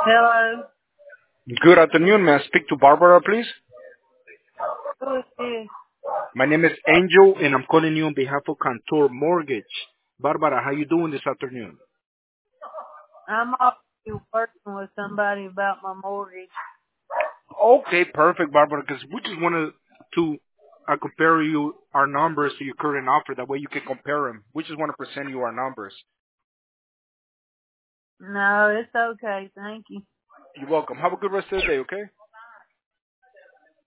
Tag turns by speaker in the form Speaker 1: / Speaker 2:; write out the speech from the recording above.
Speaker 1: Hello.
Speaker 2: Good afternoon. May I speak to Barbara, please?
Speaker 1: Who is this?
Speaker 2: My name is Angel, and I'm calling you on behalf of Cantor Mortgage. Barbara, how you doing this afternoon?
Speaker 1: I'm already working with somebody about my mortgage.
Speaker 2: Okay, perfect, Barbara, because we just wanted to compare you our numbers to your current offer. That way you can compare them. We just want to present you our numbers.
Speaker 1: No, it's okay. Thank you.
Speaker 2: You're welcome. Have a good rest of the day, okay?